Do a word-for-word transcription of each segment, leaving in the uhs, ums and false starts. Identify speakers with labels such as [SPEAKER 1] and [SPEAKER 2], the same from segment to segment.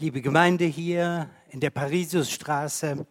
[SPEAKER 1] Liebe Gemeinde hier in der Parisiusstraße,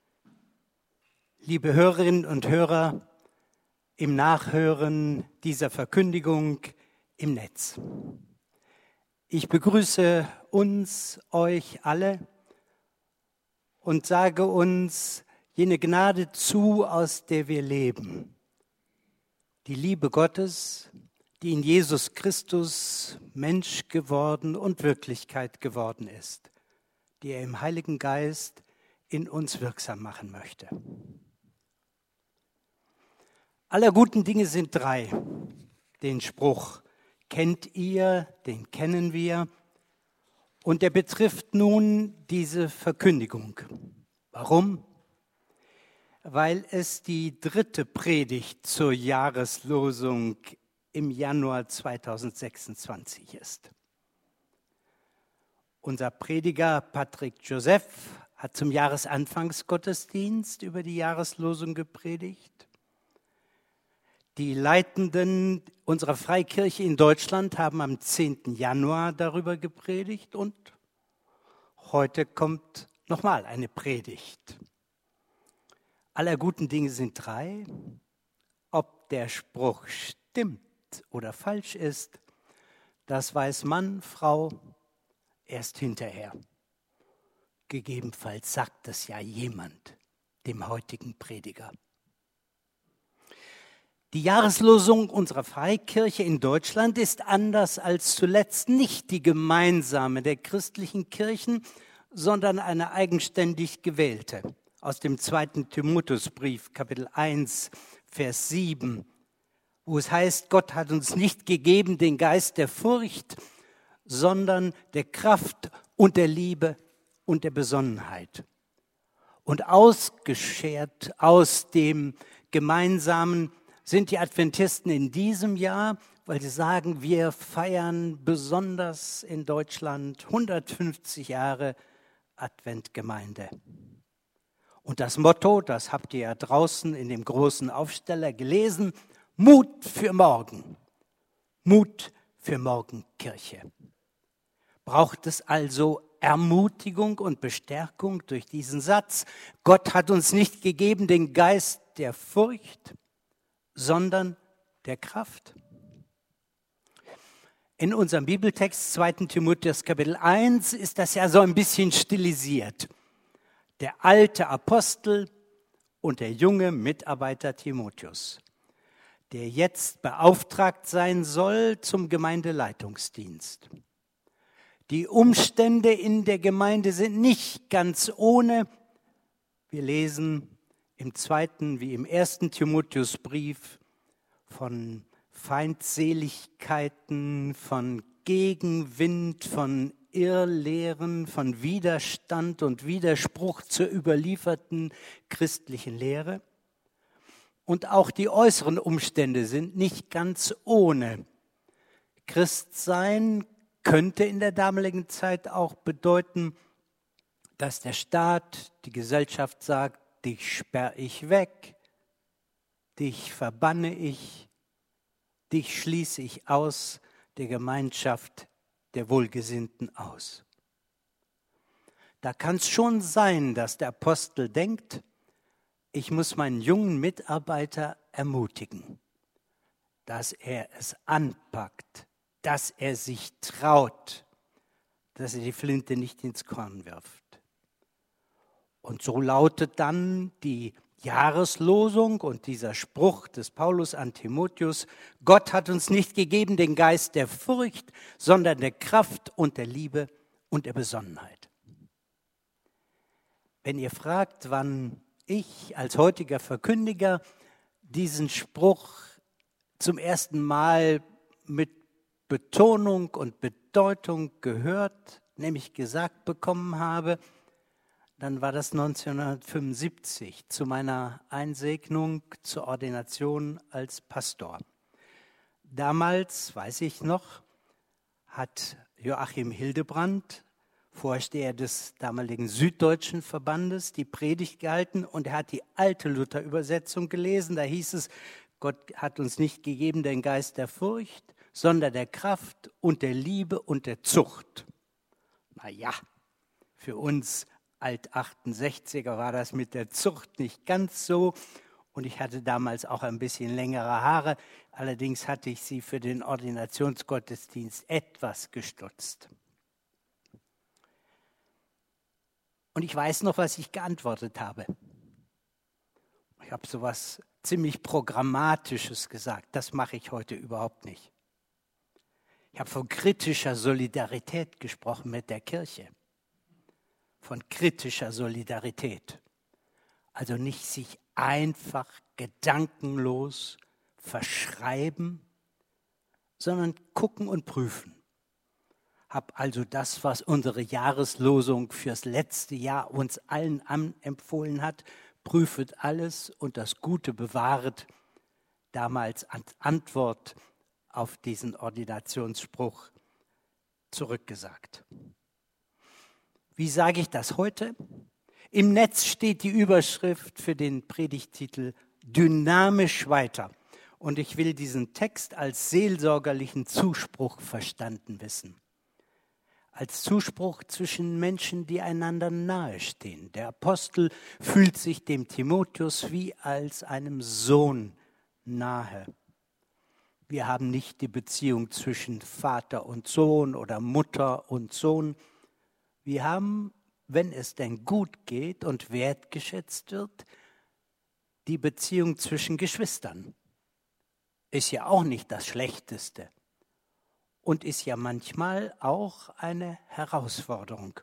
[SPEAKER 1] liebe Hörerinnen und Hörer im Nachhören dieser Verkündigung im Netz. Ich begrüße uns, euch alle und sage uns jene Gnade zu, aus der wir leben. Die Liebe Gottes, die in Jesus Christus Mensch geworden und Wirklichkeit geworden ist, die er im Heiligen Geist in uns wirksam machen möchte. Aller guten Dinge sind drei. Den Spruch kennt ihr, den kennen wir. Und der betrifft nun diese Verkündigung. Warum? Weil es die dritte Predigt zur Jahreslosung im Januar zweitausendsechsundzwanzig ist. Unser Prediger Patrick Joseph hat zum Jahresanfangsgottesdienst über die Jahreslosung gepredigt. Die Leitenden unserer Freikirche in Deutschland haben am zehnten Januar darüber gepredigt und heute kommt nochmal eine Predigt. Aller guten Dinge sind drei. Ob der Spruch stimmt oder falsch ist, das weiß Mann, Frau erst hinterher. Gegebenenfalls sagt es ja jemand dem heutigen Prediger. Die Jahreslosung unserer Freikirche in Deutschland ist anders als zuletzt nicht die gemeinsame der christlichen Kirchen, sondern eine eigenständig gewählte. Aus dem zweiten Timotheusbrief, Kapitel eins, Vers sieben, wo es heißt, Gott hat uns nicht gegeben den Geist der Furcht, sondern der Kraft und der Liebe und der Besonnenheit. Und ausgeschert aus dem Gemeinsamen sind die Adventisten in diesem Jahr, weil sie sagen, wir feiern besonders in Deutschland hundertfünfzig Jahre Adventgemeinde. Und das Motto, das habt ihr ja draußen in dem großen Aufsteller gelesen, Mut für morgen. Mut für morgen Kirche. Braucht es also Ermutigung und Bestärkung durch diesen Satz? Gott hat uns nicht gegeben den Geist der Furcht, sondern der Kraft. In unserem Bibeltext zweiten Timotheus Kapitel eins ist das ja so ein bisschen stilisiert. Der alte Apostel und der junge Mitarbeiter Timotheus, der jetzt beauftragt sein soll zum Gemeindeleitungsdienst. Die Umstände in der Gemeinde sind nicht ganz ohne. Wir lesen im zweiten wie im ersten Timotheusbrief von Feindseligkeiten, von Gegenwind, von Irrlehren, von Widerstand und Widerspruch zur überlieferten christlichen Lehre. Und auch die äußeren Umstände sind nicht ganz ohne. Christsein könnte in der damaligen Zeit auch bedeuten, dass der Staat, die Gesellschaft sagt, dich sperre ich weg, dich verbanne ich, dich schließe ich aus der Gemeinschaft der Wohlgesinnten aus. Da kann es schon sein, dass der Apostel denkt, ich muss meinen jungen Mitarbeiter ermutigen, dass er es anpackt, dass er sich traut, dass er die Flinte nicht ins Korn wirft. Und so lautet dann die Jahreslosung und dieser Spruch des Paulus an Timotheus, Gott hat uns nicht gegeben den Geist der Furcht, sondern der Kraft und der Liebe und der Besonnenheit. Wenn ihr fragt, wann ich als heutiger Verkündiger diesen Spruch zum ersten Mal mit Betonung und Bedeutung gehört, nämlich gesagt bekommen habe, dann war das neunzehnhundertfünfundsiebzig zu meiner Einsegnung zur Ordination als Pastor. Damals, weiß ich noch, hat Joachim Hildebrand, Vorsteher des damaligen Süddeutschen Verbandes, die Predigt gehalten und er hat die alte Luther-Übersetzung gelesen. Da hieß es, Gott hat uns nicht gegeben den Geist der Furcht, sondern der Kraft und der Liebe und der Zucht. Na ja, Für uns Alt-achtundsechziger war das mit der Zucht nicht ganz so. Und ich hatte damals auch ein bisschen längere Haare. Allerdings hatte ich sie für den Ordinationsgottesdienst etwas gestutzt. Und ich weiß noch, was ich geantwortet habe. Ich habe sowas ziemlich Programmatisches gesagt. Das mache ich heute überhaupt nicht. Ich habe von kritischer Solidarität gesprochen mit der Kirche. Von kritischer Solidarität. Also nicht sich einfach gedankenlos verschreiben, sondern gucken und prüfen. Hab also das, was unsere Jahreslosung fürs letzte Jahr uns allen empfohlen hat, prüfet alles und das Gute bewahret, damals als Antwort auf diesen Ordinationsspruch zurückgesagt. Wie sage ich das heute? Im Netz steht die Überschrift für den Predigttitel Dynamisch weiter. Und ich will diesen Text als seelsorgerlichen Zuspruch verstanden wissen. Als Zuspruch zwischen Menschen, die einander nahestehen. Der Apostel fühlt sich dem Timotheus wie als einem Sohn nahe. Wir haben nicht die Beziehung zwischen Vater und Sohn oder Mutter und Sohn. Wir haben, wenn es denn gut geht und wertgeschätzt wird, die Beziehung zwischen Geschwistern. Ist ja auch nicht das Schlechteste und ist ja manchmal auch eine Herausforderung.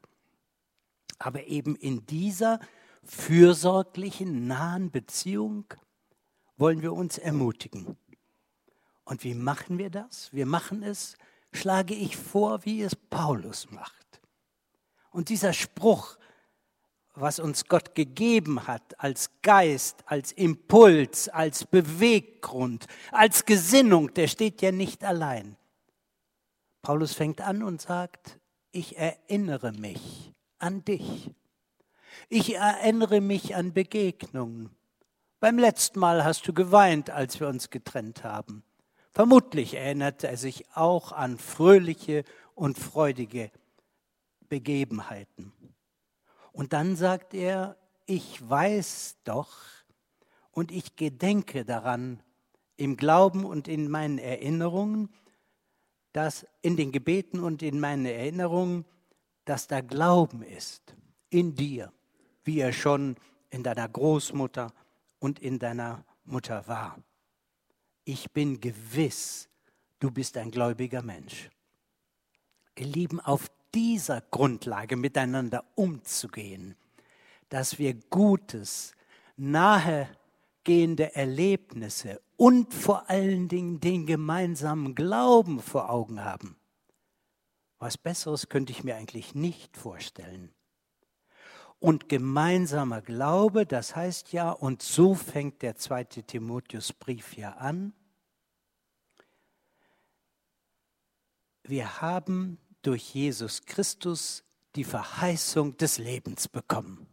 [SPEAKER 1] Aber eben in dieser fürsorglichen, nahen Beziehung wollen wir uns ermutigen. Und wie machen wir das? Wir machen es, schlage ich vor, wie es Paulus macht. Und dieser Spruch, was uns Gott gegeben hat, als Geist, als Impuls, als Beweggrund, als Gesinnung, der steht ja nicht allein. Paulus fängt an und sagt, ich erinnere mich an dich. Ich erinnere mich an Begegnungen. Beim letzten Mal hast du geweint, als wir uns getrennt haben. Vermutlich erinnert er sich auch an fröhliche und freudige Begebenheiten. Und dann sagt er, ich weiß doch und ich gedenke daran im Glauben und in meinen Erinnerungen, dass in den Gebeten und in meinen Erinnerungen, dass da Glauben ist in dir, wie er schon in deiner Großmutter und in deiner Mutter war. Ich bin gewiss, du bist ein gläubiger Mensch. Ihr Lieben, auf dieser Grundlage miteinander umzugehen, dass wir Gutes, nahegehende Erlebnisse und vor allen Dingen den gemeinsamen Glauben vor Augen haben. Was Besseres könnte ich mir eigentlich nicht vorstellen. Und gemeinsamer Glaube, das heißt ja, und so fängt der zweite Timotheusbrief ja an, wir haben durch Jesus Christus die Verheißung des Lebens bekommen.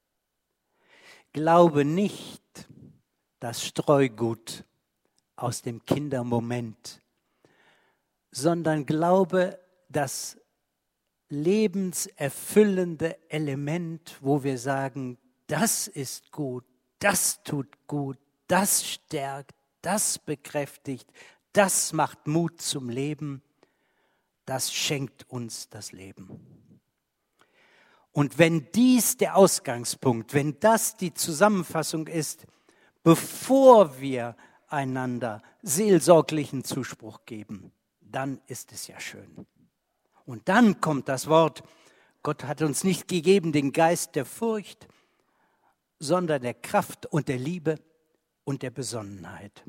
[SPEAKER 1] Glaube nicht das Streugut aus dem Kindermoment, sondern glaube das lebenserfüllende Element, wo wir sagen, das ist gut, das tut gut, das stärkt, das bekräftigt, das macht Mut zum Leben. Das schenkt uns das Leben. Und wenn dies der Ausgangspunkt, wenn das die Zusammenfassung ist, bevor wir einander seelsorglichen Zuspruch geben, dann ist es ja schön. Und dann kommt das Wort, Gott hat uns nicht gegeben den Geist der Furcht, sondern der Kraft und der Liebe und der Besonnenheit.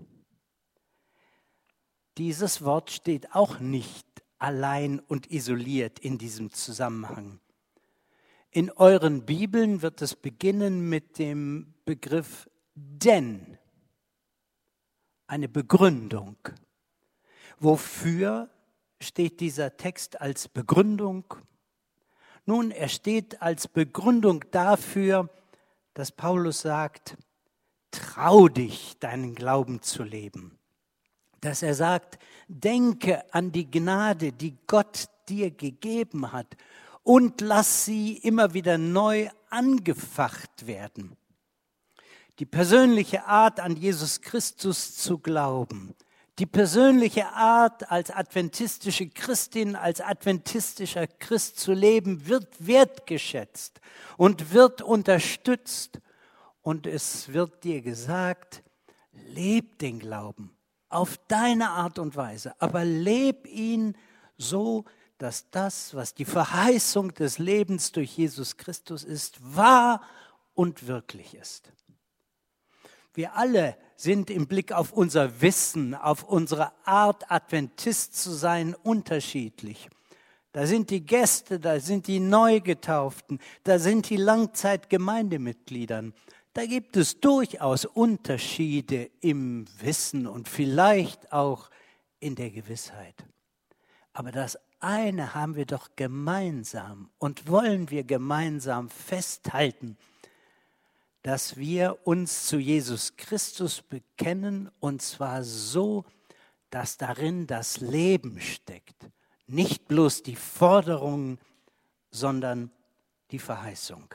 [SPEAKER 1] Dieses Wort steht auch nicht allein und isoliert in diesem Zusammenhang. In euren Bibeln wird es beginnen mit dem Begriff denn, eine Begründung. Wofür steht dieser Text als Begründung? Nun, er steht als Begründung dafür, dass Paulus sagt, trau dich, deinen Glauben zu leben. Dass er sagt, denke an die Gnade, die Gott dir gegeben hat und lass sie immer wieder neu angefacht werden. Die persönliche Art, an Jesus Christus zu glauben, die persönliche Art, als adventistische Christin, als adventistischer Christ zu leben, wird wertgeschätzt und wird unterstützt. Und es wird dir gesagt, leb den Glauben auf deine Art und Weise, aber leb ihn so, dass das, was die Verheißung des Lebens durch Jesus Christus ist, wahr und wirklich ist. Wir alle sind im Blick auf unser Wissen, auf unsere Art, Adventist zu sein, unterschiedlich. Da sind die Gäste, da sind die Neugetauften, da sind die Langzeitgemeindemitgliedern. Da gibt es durchaus Unterschiede im Wissen und vielleicht auch in der Gewissheit. Aber das eine haben wir doch gemeinsam und wollen wir gemeinsam festhalten, dass wir uns zu Jesus Christus bekennen, und zwar so, dass darin das Leben steckt. Nicht bloß die Forderung, sondern die Verheißung.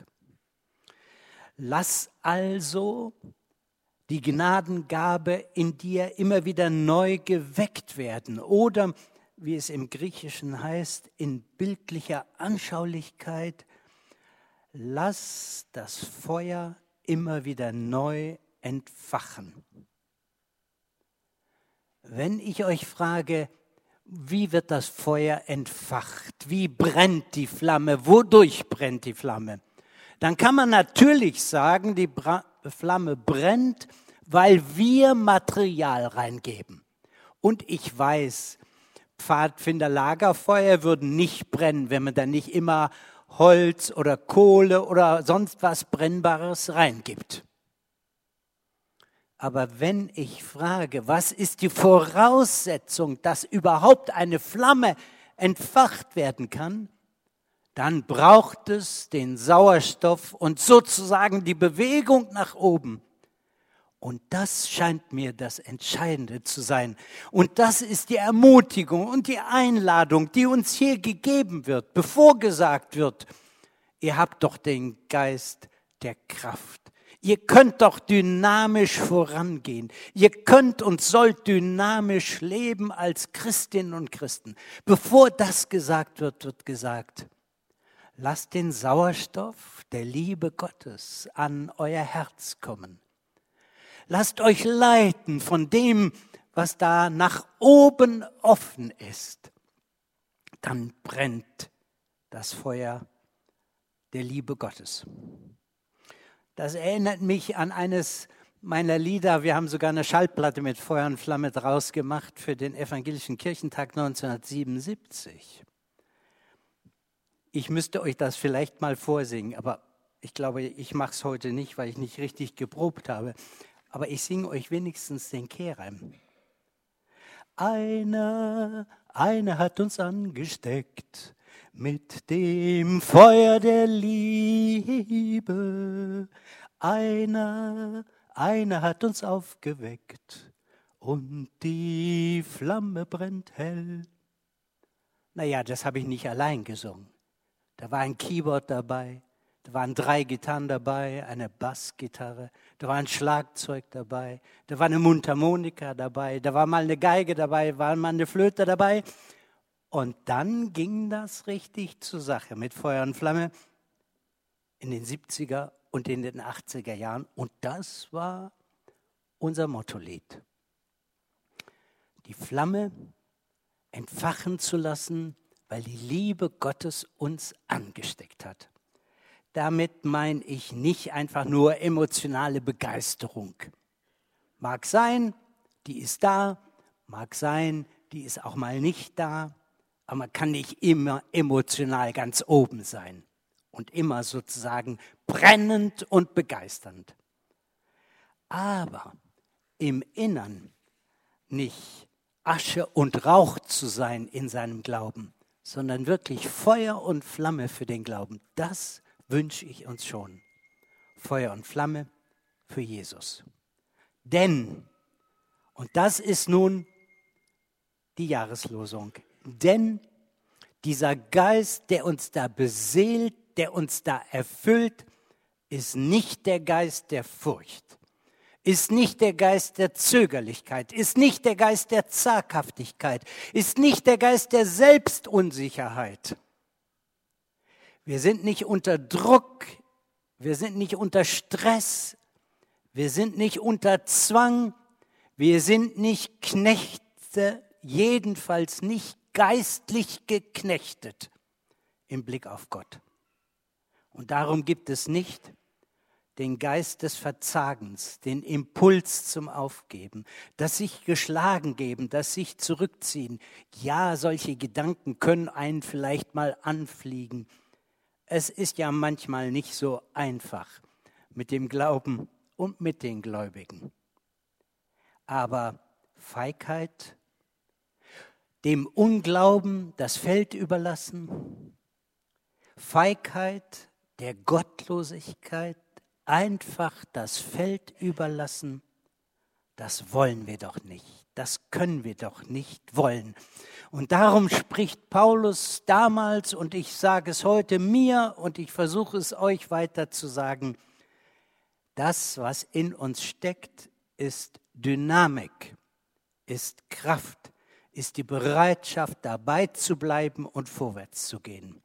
[SPEAKER 1] Lass also die Gnadengabe in dir immer wieder neu geweckt werden oder, wie es im Griechischen heißt, in bildlicher Anschaulichkeit, lass das Feuer immer wieder neu entfachen. Wenn ich euch frage, wie wird das Feuer entfacht? Wie brennt die Flamme? Wodurch brennt die Flamme? Dann kann man natürlich sagen, die Bra- Flamme brennt, weil wir Material reingeben. Und ich weiß, Pfadfinder-Lagerfeuer würden nicht brennen, wenn man da nicht immer Holz oder Kohle oder sonst was Brennbares reingibt. Aber wenn ich frage, was ist die Voraussetzung, dass überhaupt eine Flamme entfacht werden kann, dann braucht es den Sauerstoff und sozusagen die Bewegung nach oben. Und das scheint mir das Entscheidende zu sein. Und das ist die Ermutigung und die Einladung, die uns hier gegeben wird, bevor gesagt wird, ihr habt doch den Geist der Kraft. Ihr könnt doch dynamisch vorangehen. Ihr könnt und sollt dynamisch leben als Christinnen und Christen. Bevor das gesagt wird, wird gesagt, lasst den Sauerstoff der Liebe Gottes an euer Herz kommen. Lasst euch leiten von dem, was da nach oben offen ist. Dann brennt das Feuer der Liebe Gottes. Das erinnert mich an eines meiner Lieder. Wir haben sogar eine Schallplatte mit Feuer und Flamme draus gemacht für den Evangelischen Kirchentag neunzehnhundertsiebenundsiebzig. Ich müsste euch das vielleicht mal vorsingen, aber ich glaube, ich mache es heute nicht, weil ich nicht richtig geprobt habe. Aber ich singe euch wenigstens den Kehrreim. Einer, einer hat uns angesteckt mit dem Feuer der Liebe. Einer, einer hat uns aufgeweckt und die Flamme brennt hell. Naja, das habe ich nicht allein gesungen. Da war ein Keyboard dabei. Da waren drei Gitarren dabei, eine Bassgitarre, da war ein Schlagzeug dabei, da war eine Mundharmonika dabei, da war mal eine Geige dabei, war mal eine Flöte dabei. Und dann ging das richtig zur Sache mit Feuer und Flamme in den siebziger und in den achtziger Jahren. Und das war unser Mottolied. Die Flamme entfachen zu lassen, weil die Liebe Gottes uns angesteckt hat. Damit meine ich nicht einfach nur emotionale Begeisterung. Mag sein, die ist da, mag sein, die ist auch mal nicht da, aber man kann nicht immer emotional ganz oben sein und immer sozusagen brennend und begeisternd. Aber im Innern nicht Asche und Rauch zu sein in seinem Glauben, sondern wirklich Feuer und Flamme für den Glauben, das wünsche ich uns schon. Feuer und Flamme für Jesus. Denn, und das ist nun die Jahreslosung, denn Dieser Geist, der uns da beseelt, der uns da erfüllt, ist nicht der Geist der Furcht, ist nicht der Geist der Zögerlichkeit, ist nicht der Geist der Zaghaftigkeit, ist nicht der Geist der Selbstunsicherheit. Wir sind nicht unter Druck, wir sind nicht unter Stress, wir sind nicht unter Zwang, wir sind nicht Knechte, jedenfalls nicht geistlich geknechtet im Blick auf Gott. Und darum gibt es nicht den Geist des Verzagens, den Impuls zum Aufgeben, das sich geschlagen geben, das sich zurückziehen. Ja, solche Gedanken können einen vielleicht mal anfliegen. Es ist ja manchmal nicht so einfach mit dem Glauben und mit den Gläubigen. Aber Feigheit, dem Unglauben das Feld überlassen, Feigheit der Gottlosigkeit einfach das Feld überlassen, das wollen wir doch nicht, das können wir doch nicht wollen. Und darum spricht Paulus damals, und ich sage es heute mir und ich versuche es euch weiter zu sagen, das, was in uns steckt, ist Dynamik, ist Kraft, ist die Bereitschaft, dabei zu bleiben und vorwärts zu gehen.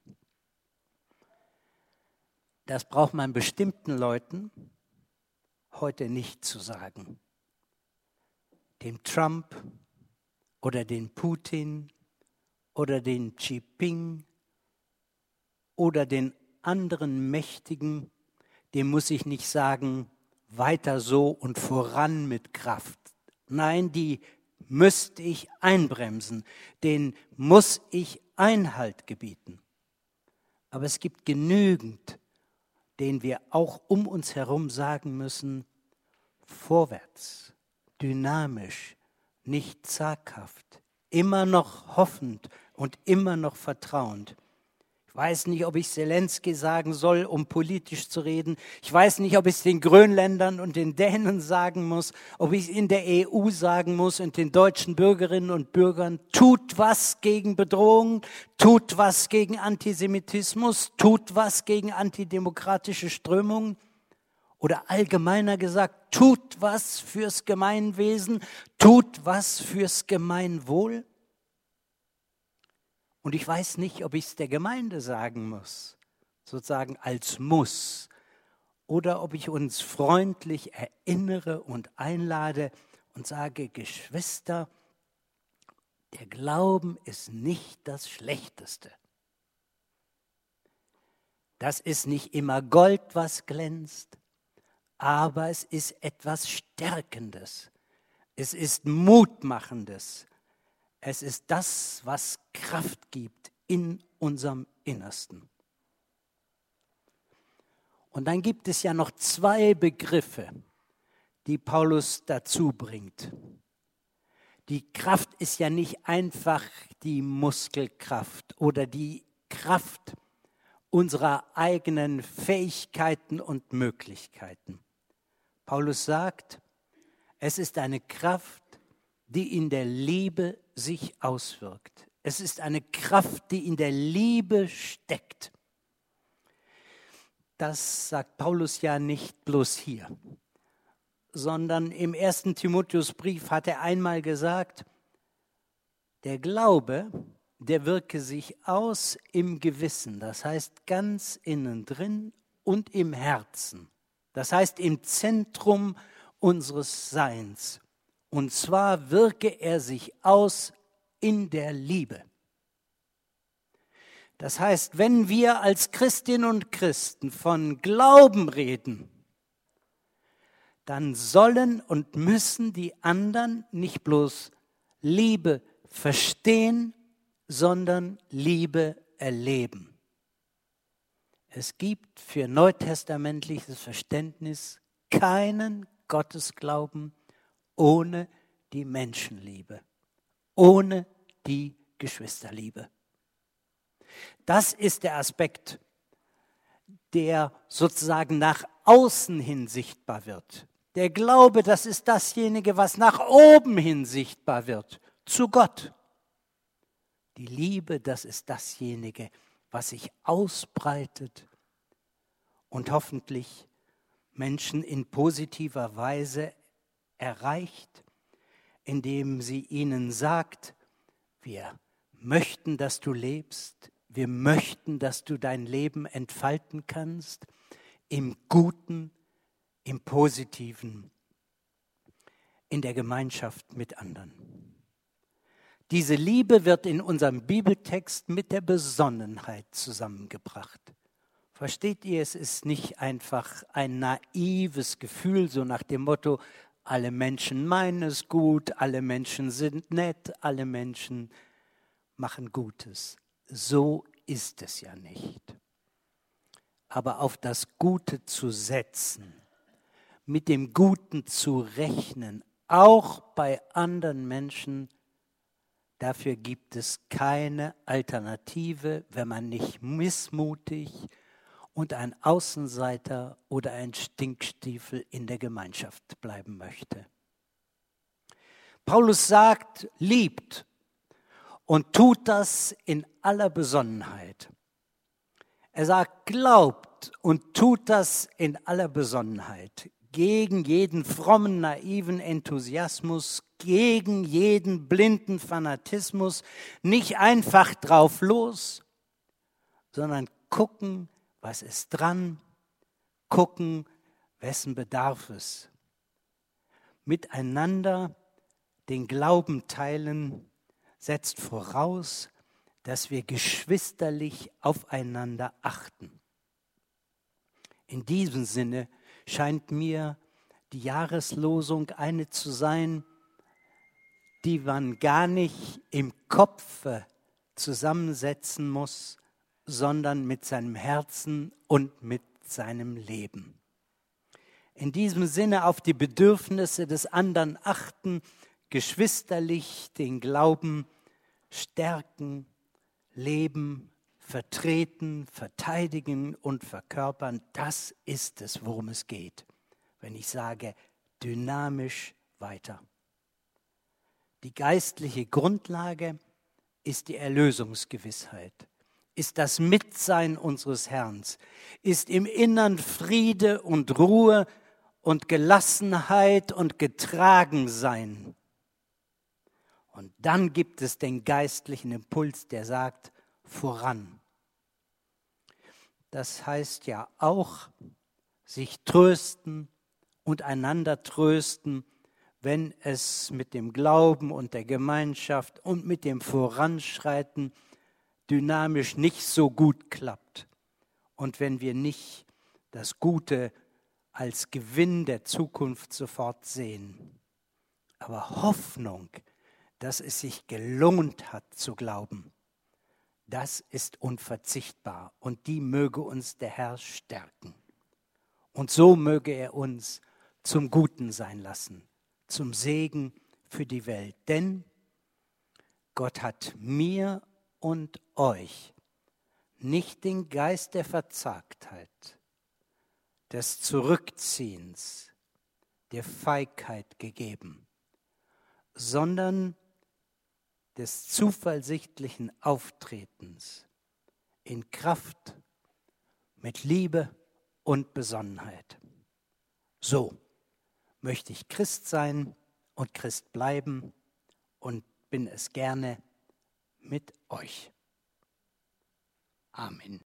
[SPEAKER 1] Das braucht man bestimmten Leuten heute nicht zu sagen. Dem Trump oder den Putin oder den Xi Jinping oder den anderen Mächtigen, dem muss ich nicht sagen, weiter so und voran mit Kraft. Nein, die müsste ich einbremsen, denen muss ich Einhalt gebieten. Aber es gibt genügend, denen wir auch um uns herum sagen müssen, vorwärts, dynamisch, nicht zaghaft, immer noch hoffend und immer noch vertrauend. Ich weiß nicht, ob ich Zelensky sagen soll, um politisch zu reden. Ich weiß nicht, ob ich es den Grönländern und den Dänen sagen muss, ob ich es in der E U sagen muss und den deutschen Bürgerinnen und Bürgern. Tut was gegen Bedrohungen, tut was gegen Antisemitismus, tut was gegen antidemokratische Strömungen. Oder allgemeiner gesagt, tut was fürs Gemeinwesen, tut was fürs Gemeinwohl. Und ich weiß nicht, ob ich es der Gemeinde sagen muss, sozusagen als Muss, oder ob ich uns freundlich erinnere und einlade und sage, Geschwister, der Glauben ist nicht das Schlechteste. Das ist nicht immer Gold, was glänzt, aber es ist etwas Stärkendes. Es ist Mutmachendes. Es ist das, was Kraft gibt in unserem Innersten. Und dann gibt es ja noch zwei Begriffe, die Paulus dazu bringt. Die Kraft ist ja nicht einfach die Muskelkraft oder die Kraft unserer eigenen Fähigkeiten und Möglichkeiten. Paulus sagt, es ist eine Kraft, die in der Liebe sich auswirkt. Es ist eine Kraft, die in der Liebe steckt. Das sagt Paulus ja nicht bloß hier, sondern im ersten Timotheusbrief hat er einmal gesagt, der Glaube, der wirke sich aus im Gewissen, das heißt ganz innen drin und im Herzen, das heißt im Zentrum unseres Seins. Und zwar wirke er sich aus in der Liebe. Das heißt, wenn wir als Christinnen und Christen von Glauben reden, dann sollen und müssen die anderen nicht bloß Liebe verstehen, sondern Liebe erleben. Es gibt für neutestamentliches Verständnis keinen Gottesglauben ohne die Menschenliebe, ohne die Geschwisterliebe. Das ist der Aspekt, der sozusagen nach außen hin sichtbar wird. Der Glaube, das ist dasjenige, was nach oben hin sichtbar wird, zu Gott. Die Liebe, das ist dasjenige, was sich ausbreitet und hoffentlich Menschen in positiver Weise erreicht, indem sie ihnen sagt, wir möchten, dass du lebst, wir möchten, dass du dein Leben entfalten kannst, im Guten, im Positiven, in der Gemeinschaft mit anderen. Diese Liebe wird in unserem Bibeltext mit der Besonnenheit zusammengebracht. Versteht ihr, es ist nicht einfach ein naives Gefühl, so nach dem Motto, alle Menschen meinen es gut, alle Menschen sind nett, alle Menschen machen Gutes. So ist es ja nicht. Aber auf das Gute zu setzen, mit dem Guten zu rechnen, auch bei anderen Menschen, dafür gibt es keine Alternative, wenn man nicht missmutig und ein Außenseiter oder ein Stinkstiefel in der Gemeinschaft bleiben möchte. Paulus sagt, liebt und tut das in aller Besonnenheit. Er sagt, glaubt und tut das in aller Besonnenheit. Gegen jeden frommen, naiven Enthusiasmus, gegen jeden blinden Fanatismus, nicht einfach drauf los, sondern gucken, was ist dran, gucken, wessen bedarf es. Miteinander den Glauben teilen, setzt voraus, dass wir geschwisterlich aufeinander achten. In diesem Sinne scheint mir die Jahreslosung eine zu sein, die man gar nicht im Kopfe zusammensetzen muss, sondern mit seinem Herzen und mit seinem Leben. In diesem Sinne auf die Bedürfnisse des anderen achten, geschwisterlich den Glauben stärken, leben, vertreten, verteidigen und verkörpern. Das ist es, worum es geht, wenn ich sage, dynamisch weiter. Die geistliche Grundlage ist die Erlösungsgewissheit, ist das Mitsein unseres Herrn, ist im Innern Friede und Ruhe und Gelassenheit und Getragensein. Und dann gibt es den geistlichen Impuls, der sagt, voran. Das heißt ja auch, sich trösten und einander trösten, wenn es mit dem Glauben und der Gemeinschaft und mit dem Voranschreiten dynamisch nicht so gut klappt. Und wenn wir nicht das Gute als Gewinn der Zukunft sofort sehen. Aber Hoffnung, dass es sich gelohnt hat zu glauben, das ist unverzichtbar und die möge uns der Herr stärken. Und so möge er uns zum Guten sein lassen, zum Segen für die Welt. Denn Gott hat mir und euch nicht den Geist der Verzagtheit, des Zurückziehens, der Feigheit gegeben, sondern des zuversichtlichen Auftretens in Kraft, mit Liebe und Besonnenheit. So möchte ich Christ sein und Christ bleiben und bin es gerne mit euch. Amen.